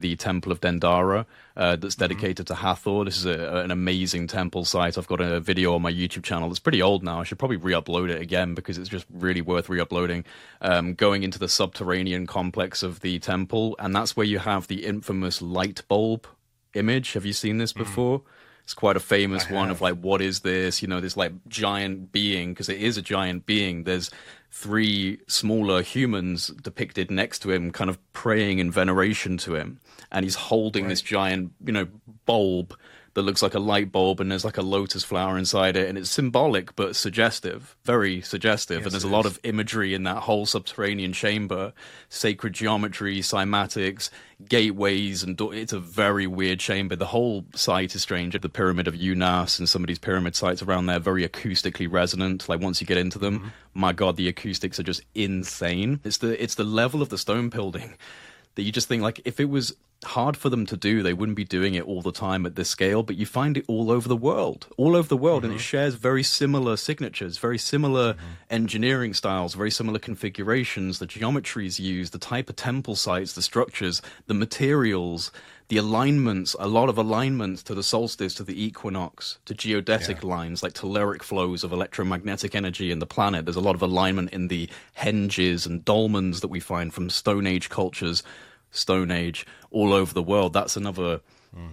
the Temple of Dendara that's dedicated to Hathor. This is an amazing temple site. I've got a video on my YouTube channel that's pretty old now. I should probably re-upload it again because it's just really worth re-uploading. Going into the subterranean complex of the temple, and that's where you have the infamous light bulb image. Have you seen this before? It's quite a famous one of like, what is this? You know, this like giant being, because it is a giant being. There's 3 smaller humans depicted next to him, kind of praying in veneration to him. And he's holding this giant, you know, bulb that looks like a light bulb, and there's like a lotus flower inside it, and it's symbolic but suggestive, very suggestive. Yes, and there's a lot of imagery in that whole subterranean chamber, sacred geometry, cymatics, gateways, and it's a very weird chamber. The whole site is strange. The Pyramid of Unas and some of these pyramid sites around there, very acoustically resonant. Like once you get into them, my God, the acoustics are just insane. It's the level of the stone building that you just think, like, if it was hard for them to do, they wouldn't be doing it all the time at this scale. But you find it all over the world, and it shares very similar signatures, very similar engineering styles, very similar configurations, the geometries used, the type of temple sites, the structures, the materials, the alignments, a lot of alignments to the solstice, to the equinox, to geodetic lines, like telluric flows of electromagnetic energy in the planet. There's a lot of alignment in the henges and dolmens that we find from Stone Age cultures, Stone Age, all over the world. That's another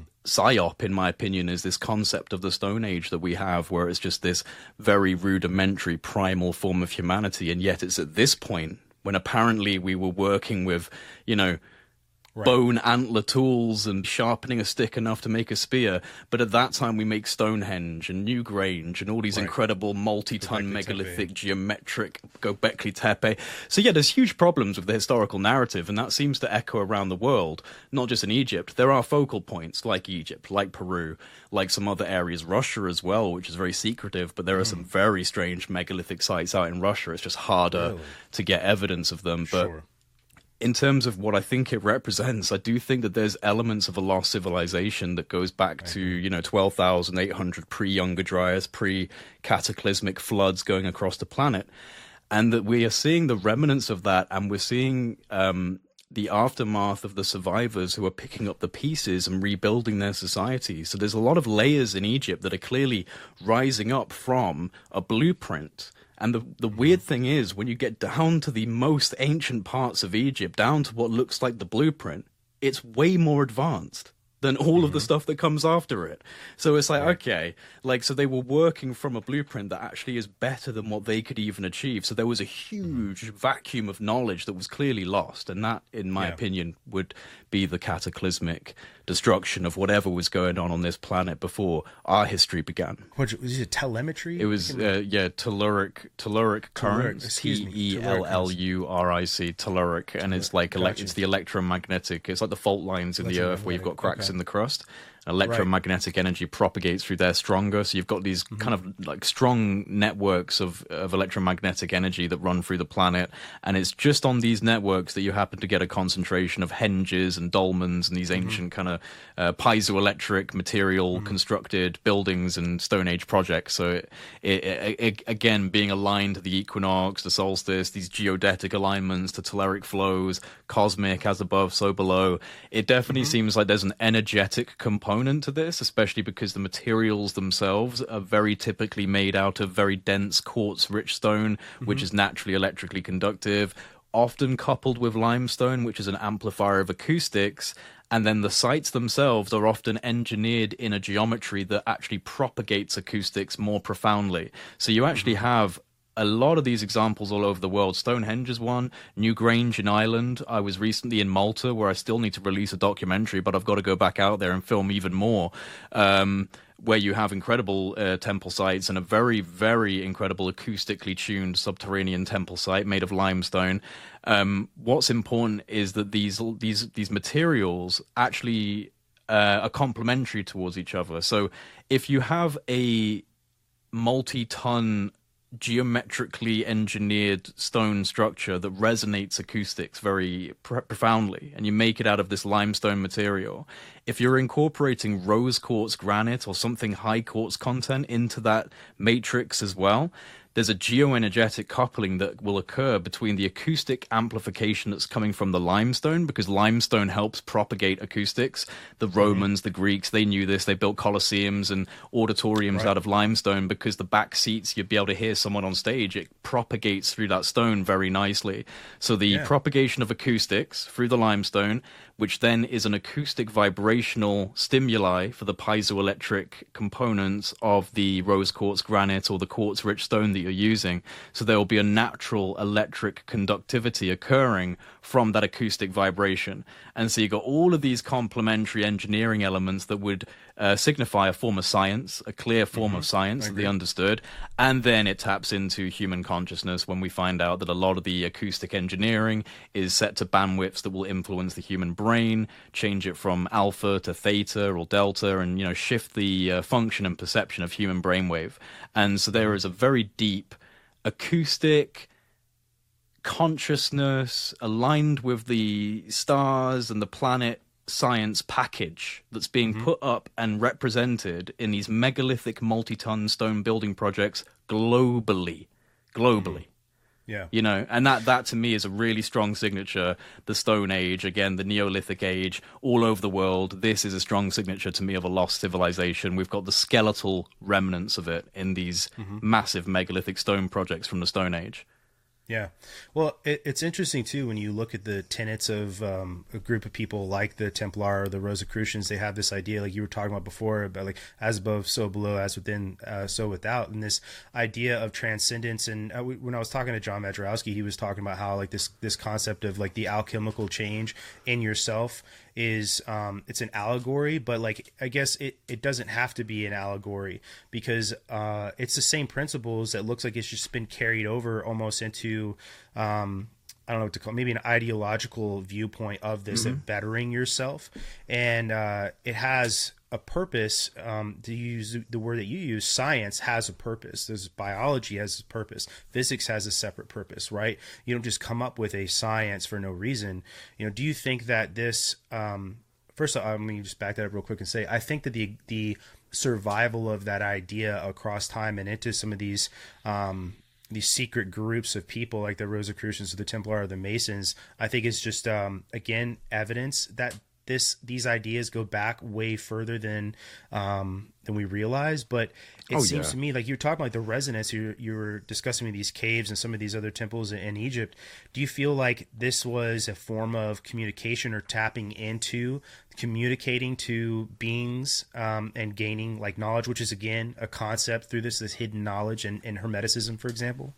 psyop, in my opinion, is this concept of the Stone Age that we have, where it's just this very rudimentary, primal form of humanity. And yet it's at this point when apparently we were working with, you know, bone antler tools and sharpening a stick enough to make a spear. But at that time we make Stonehenge and Newgrange and all these incredible multi-ton megalithic geometric Göbekli Tepe. So yeah, there's huge problems with the historical narrative, and that seems to echo around the world, not just in Egypt. There are focal points like Egypt, like Peru, like some other areas, Russia as well, which is very secretive, but there are some very strange megalithic sites out in Russia. It's just harder to get evidence of them. But in terms of what I think it represents, I do think that there's elements of a lost civilization that goes back to, you know, 12,800 pre-Younger Dryas, pre-cataclysmic floods going across the planet. And that we are seeing the remnants of that, and we're seeing the aftermath of the survivors who are picking up the pieces and rebuilding their society. So there's a lot of layers in Egypt that are clearly rising up from a blueprint. And the weird thing is, when you get down to the most ancient parts of Egypt, down to what looks like the blueprint, it's way more advanced than all of the stuff that comes after it. So it's like, okay, like, so they were working from a blueprint that actually is better than what they could even achieve. So there was a huge vacuum of knowledge that was clearly lost. And that, in my opinion, would be the cataclysmic destruction of whatever was going on this planet before our history began. Was it telemetry? It was, telluric currents, Telluric, telluric, and it's like, it's the electromagnetic, it's like the fault lines in the earth where you've got cracks in the crust. Electromagnetic energy propagates through there stronger, so you've got these kind of like strong networks of electromagnetic energy that run through the planet, and it's just on these networks that you happen to get a concentration of henges and dolmens and these ancient kind of piezoelectric material constructed buildings and Stone Age projects. So it again, being aligned to the equinox, the solstice, these geodetic alignments to telluric flows, cosmic, as above so below, it definitely seems like there's an energetic component to this, especially because the materials themselves are very typically made out of very dense quartz-rich stone, which is naturally electrically conductive, often coupled with limestone, which is an amplifier of acoustics. And then the sites themselves are often engineered in a geometry that actually propagates acoustics more profoundly. So you actually have a lot of these examples all over the world. Stonehenge is one. Newgrange in Ireland. I was recently in Malta, where I still need to release a documentary, but I've got to go back out there and film even more, where you have incredible temple sites and a very, very incredible acoustically tuned subterranean temple site made of limestone. What's important is that these materials actually are complementary towards each other. So if you have a multi-ton geometrically engineered stone structure that resonates acoustics very profoundly, and you make it out of this limestone material, if you're incorporating rose quartz granite or something high quartz content into that matrix as well, there's a geoenergetic coupling that will occur between the acoustic amplification that's coming from the limestone, because limestone helps propagate acoustics. The Romans, the Greeks, they knew this. They built colosseums and auditoriums out of limestone, because the back seats, you'd be able to hear someone on stage. It propagates through that stone very nicely. So the propagation of acoustics through the limestone, which then is an acoustic vibrational stimuli for the piezoelectric components of the rose quartz granite or the quartz-rich stone that you're using. So there will be a natural electric conductivity occurring from that acoustic vibration. And so you've got all of these complementary engineering elements that would signify a form of science, a clear form of science that they understood. And then it taps into human consciousness when we find out that a lot of the acoustic engineering is set to bandwidths that will influence the human brain, change it from alpha to theta or delta, and, you know, shift the function and perception of human brainwave. And so there is a very deep acoustic consciousness aligned with the stars and the planet science package that's being put up and represented in these megalithic multi-ton stone building projects globally. Yeah. You know, and that to me is a really strong signature. The Stone Age, again, the Neolithic Age, all over the world. This is a strong signature to me of a lost civilization. We've got the skeletal remnants of it in these massive megalithic stone projects from the Stone Age. Yeah. Well, it's interesting, too, when you look at the tenets of a group of people like the Templar or the Rosicrucians. They have this idea, like you were talking about before, about like as above, so below, as within, so without. And this idea of transcendence. And when I was talking to John Madrowski, he was talking about how like this concept of like the alchemical change in yourself is it's an allegory, but like I guess it doesn't have to be an allegory, because it's the same principles that looks like it's just been carried over almost into I don't know what to call it, maybe an ideological viewpoint of this, of bettering yourself. And it has a purpose. To use the word that you use, science has a purpose. There's biology has a purpose. Physics has a separate purpose, right? You don't just come up with a science for no reason. You know, do you think that this, first of all, let me just back that up real quick and say, I think that the survival of that idea across time and into some of these secret groups of people like the Rosicrucians or the Templar or the Masons, I think is just, again, evidence that these ideas go back way further than we realize. But it seems to me like you're talking like the resonance you were discussing with these caves and some of these other temples in Egypt. Do you feel like this was a form of communication or tapping into communicating to beings and gaining like knowledge, which is again a concept through this hidden knowledge and Hermeticism, for example?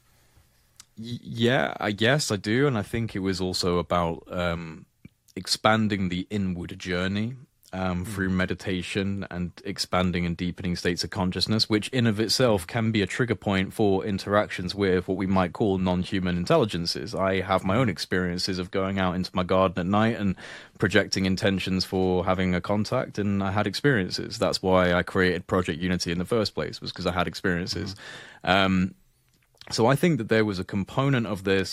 Yeah, I guess I do. And I think it was also about expanding the inward journey through meditation and expanding and deepening states of consciousness, which in of itself can be a trigger point for interactions with what we might call non-human intelligences. I have my own experiences of going out into my garden at night and projecting intentions for having a contact, and I had experiences. That's why I created Project Unity in the first place, was because I had experiences. So I think that there was a component of this.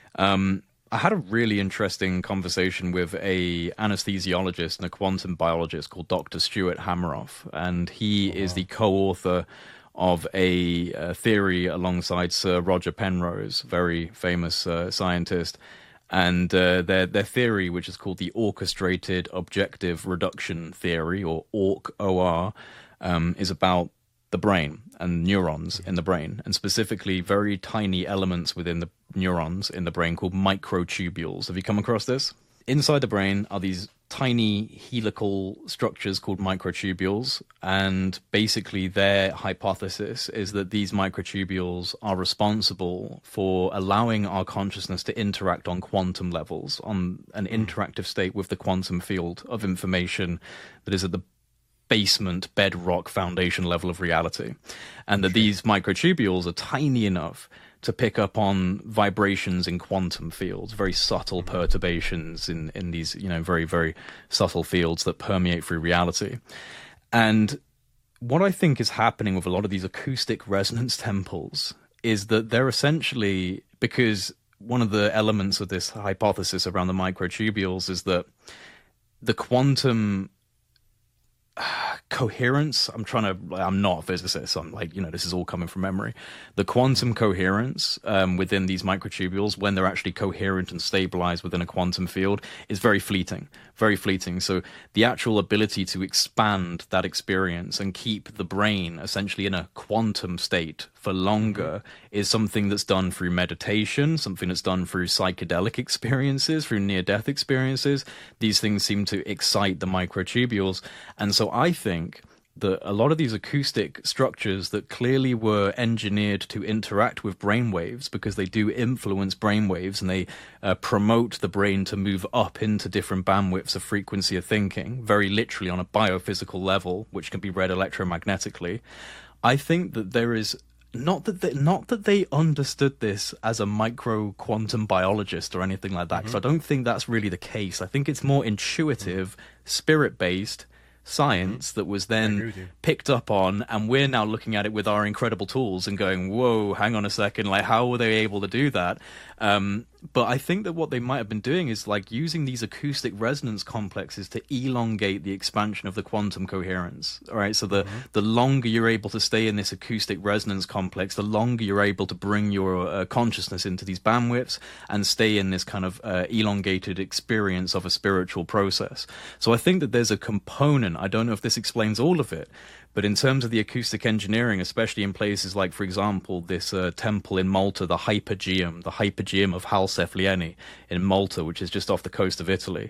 I had a really interesting conversation with a anesthesiologist and a quantum biologist called Dr. Stuart Hameroff, and he is the co-author of a theory alongside Sir Roger Penrose, very famous scientist. And their theory, which is called the Orchestrated Objective Reduction Theory, or OR, is about the brain and neurons in the brain, and specifically very tiny elements within the neurons in the brain called microtubules. Have you come across this? Inside the brain are these tiny helical structures called microtubules, and basically their hypothesis is that these microtubules are responsible for allowing our consciousness to interact on quantum levels, on an interactive state with the quantum field of information that is at the basement, bedrock, foundation level of reality. And that these microtubules are tiny enough to pick up on vibrations in quantum fields, very subtle perturbations in these, you know, very, very subtle fields that permeate through reality. And what I think is happening with a lot of these acoustic resonance temples is that they're essentially, because one of the elements of this hypothesis around the microtubules is that the quantum coherence, I'm not a physicist, so I'm like, this is all coming from memory. The quantum coherence within these microtubules, when they're actually coherent and stabilized within a quantum field, is very fleeting, very fleeting. So the actual ability to expand that experience and keep the brain essentially in a quantum state for longer is something that's done through meditation, something that's done through psychedelic experiences, through near-death experiences. These things seem to excite the microtubules. And so I think that a lot of these acoustic structures that clearly were engineered to interact with brainwaves, because they do influence brainwaves and they promote the brain to move up into different bandwidths of frequency of thinking, very literally on a biophysical level, which can be read electromagnetically. I think that there is not that they understood this as a micro quantum biologist or anything like that, because I don't think that's really the case. I think it's more intuitive, spirit-based science that was then picked up on, and we're now looking at it with our incredible tools and going, whoa, hang on a second, like, how were they able to do that? But I think that what they might have been doing is like using these acoustic resonance complexes to elongate the expansion of the quantum coherence. All right, so the longer you're able to stay in this acoustic resonance complex, the longer you're able to bring your consciousness into these bandwidths and stay in this kind of elongated experience of a spiritual process. So I think that there's a component, I don't know if this explains all of it, but in terms of the acoustic engineering, especially in places like, for example, this temple in Malta, the Hypogeum of Halsef-Lieni in Malta, which is just off the coast of Italy.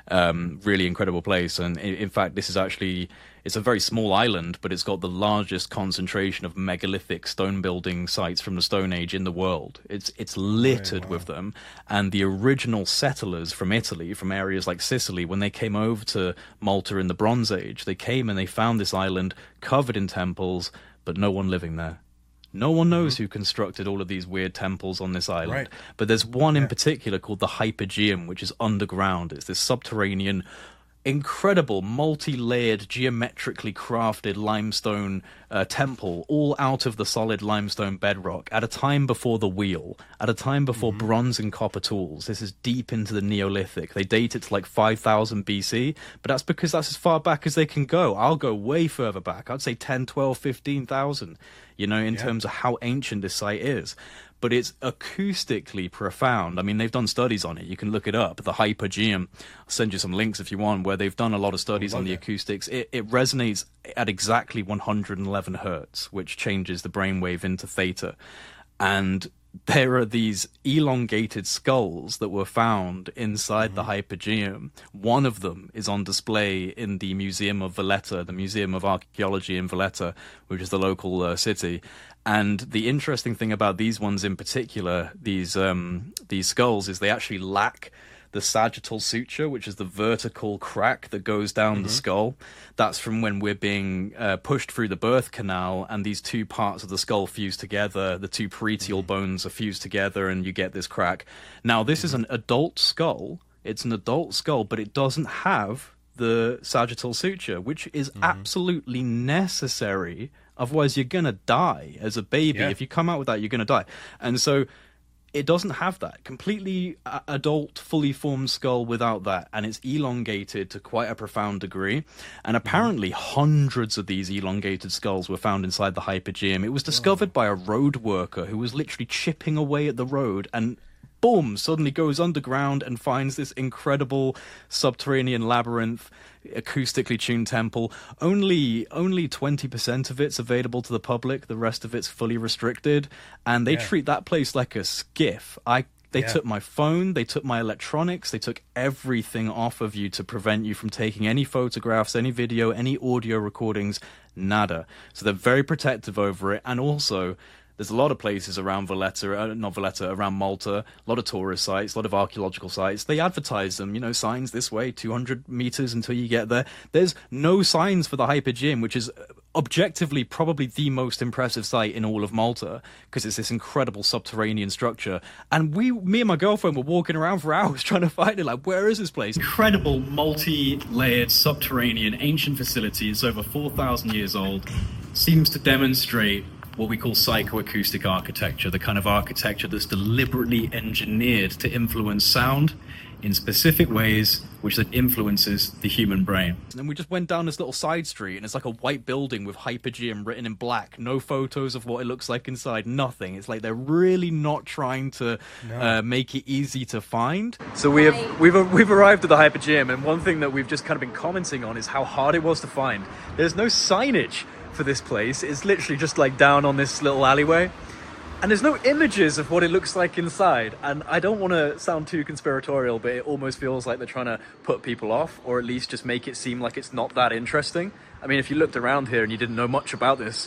Really incredible place. And in fact, this is actually, it's a very small island, but it's got the largest concentration of megalithic stone building sites from the Stone Age in the world. It's littered with them. And the original settlers from Italy, from areas like Sicily, when they came over to Malta in the Bronze Age, they came and they found this island covered in temples, but no one living there. No one knows who constructed all of these weird temples on this island. Right. But there's one in particular called the Hypogeum, which is underground. It's this subterranean, incredible, multi-layered, geometrically crafted limestone temple, all out of the solid limestone bedrock, at a time before the wheel, at a time before bronze and copper tools. This is deep into the Neolithic. They date it to like 5,000 BC, but that's because that's as far back as they can go. I'll go way further back. I'd say 10, 12, 15,000, in terms of how ancient this site is. But it's acoustically profound. I mean, they've done studies on it. You can look it up, the Hypogeum. I'll send you some links if you want, where they've done a lot of studies on the acoustics. It resonates at exactly 111 hertz, which changes the brainwave into theta. And there are these elongated skulls that were found inside the Hypogeum. One of them is on display in the Museum of Valletta, the Museum of Archaeology in Valletta, which is the local city. And the interesting thing about these ones in particular, these skulls, is they actually lack the sagittal suture, which is the vertical crack that goes down the skull. That's from when we're being pushed through the birth canal, and these two parts of the skull fuse together. The two parietal bones are fused together, and you get this crack. Now, this is an adult skull. It's an adult skull, but it doesn't have the sagittal suture, which is absolutely necessary. Otherwise, you're going to die as a baby. If you come out with that, you're going to die. And so it doesn't have that. Completely adult, fully formed skull without that. And it's elongated to quite a profound degree. And apparently hundreds of these elongated skulls were found inside the Hypogeum. It was discovered by a road worker who was literally chipping away at the road, and boom, suddenly goes underground and finds this incredible subterranean labyrinth, acoustically tuned temple. Only 20% of it's available to the public. The rest of it's fully restricted. And they treat that place like a skiff. They took my phone, they took my electronics, they took everything off of you to prevent you from taking any photographs, any video, any audio recordings, nada. So they're very protective over it. And also, there's a lot of places around around Malta, a lot of tourist sites, a lot of archaeological sites. They advertise them, signs this way, 200 meters until you get there. There's no signs for the Hypogeum, which is objectively probably the most impressive site in all of Malta, because it's this incredible subterranean structure. And me and my girlfriend were walking around for hours trying to find it. Like, where is this place? Incredible multi-layered subterranean ancient facility. It's over 4,000 years old. Seems to demonstrate what we call psychoacoustic architecture, the kind of architecture that's deliberately engineered to influence sound in specific ways, which then influences the human brain. And then we just went down this little side street, and it's like a white building with Hypergeum written in black. No photos of what it looks like inside, nothing. It's like they're really not trying to make it easy to find. So we've arrived at the Hypergeum, and one thing that we've just kind of been commenting on is how hard it was to find. There's no signage for this place. It's literally just like down on this little alleyway. And there's no images of what it looks like inside. And I don't want to sound too conspiratorial, but it almost feels like they're trying to put people off, or at least just make it seem like it's not that interesting. I mean, if you looked around here and you didn't know much about this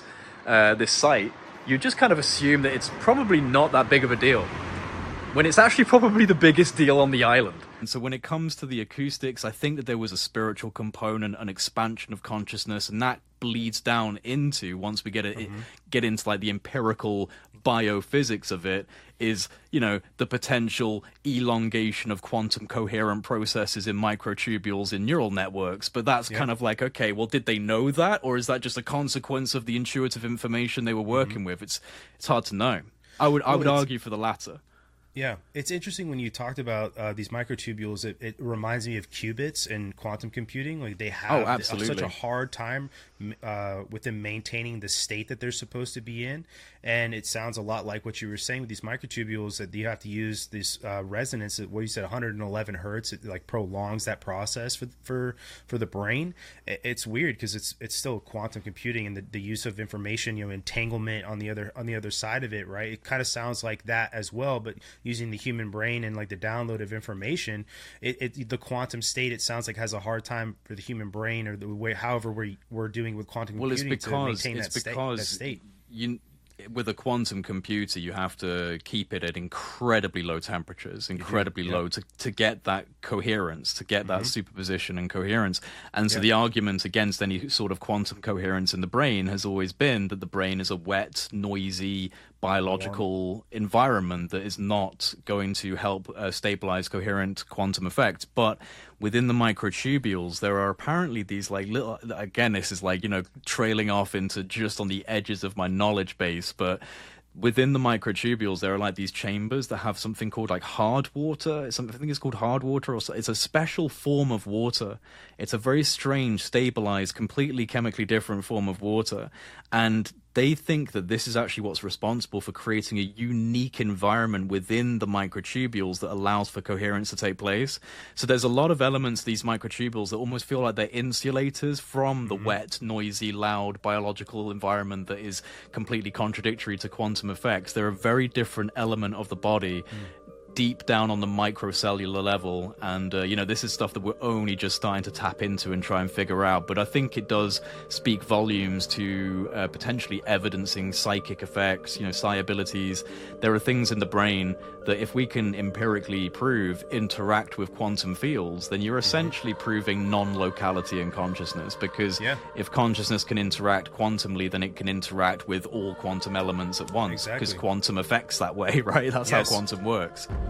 site, you'd just kind of assume that it's probably not that big of a deal, when it's actually probably the biggest deal on the island. And so when it comes to the acoustics, I think that there was a spiritual component, an expansion of consciousness, and that bleeds down into, once we get into like the empirical biophysics of it, is, you know, the potential elongation of quantum coherent processes in microtubules in neural networks. But that's kind of like, okay, well, did they know that, or is that just a consequence of the intuitive information they were working with? It's hard to know. I would argue for the latter. Yeah, it's interesting when you talked about these microtubules. It reminds me of qubits in quantum computing. Like they have such a hard time with them maintaining the state that they're supposed to be in. And it sounds a lot like what you were saying with these microtubules, that you have to use this resonance at what you said, 111 hertz. It like prolongs that process for the brain. It's weird because it's still quantum computing, and the use of information, you know, entanglement on the other side of it, right? It kind of sounds like that as well, but using the human brain and like the download of information, the quantum state, it sounds like has a hard time for the human brain, or the way however we're doing with quantum computing to maintain that state. With a quantum computer, you have to keep it at incredibly low temperatures, incredibly low, to get that coherence, to get that superposition and coherence. And so the argument against any sort of quantum coherence in the brain has always been that the brain is a wet, noisy, biological environment that is not going to help stabilize coherent quantum effects. But within the microtubules, there are apparently these like little, again, this is like, you know, trailing off into just on the edges of my knowledge base, but within the microtubules, there are like these chambers that have something called like hard water. I think it's called hard water, or it's a special form of water. It's a very strange, stabilized, completely chemically different form of water. And they think that this is actually what's responsible for creating a unique environment within the microtubules that allows for coherence to take place. So there's a lot of elements, these microtubules, that almost feel like they're insulators from the wet, noisy, loud biological environment that is completely contradictory to quantum effects. They're a very different element of the body, deep down on the microcellular level, and you know, this is stuff that we're only just starting to tap into and try and figure out. But I think it does speak volumes to potentially evidencing psychic effects, you know, psi abilities. There are things in the brain that, if we can empirically prove interact with quantum fields, then you're essentially proving non-locality in consciousness, because if consciousness can interact quantumly, then it can interact with all quantum elements at once, because quantum affects that way, right? That's how quantum works.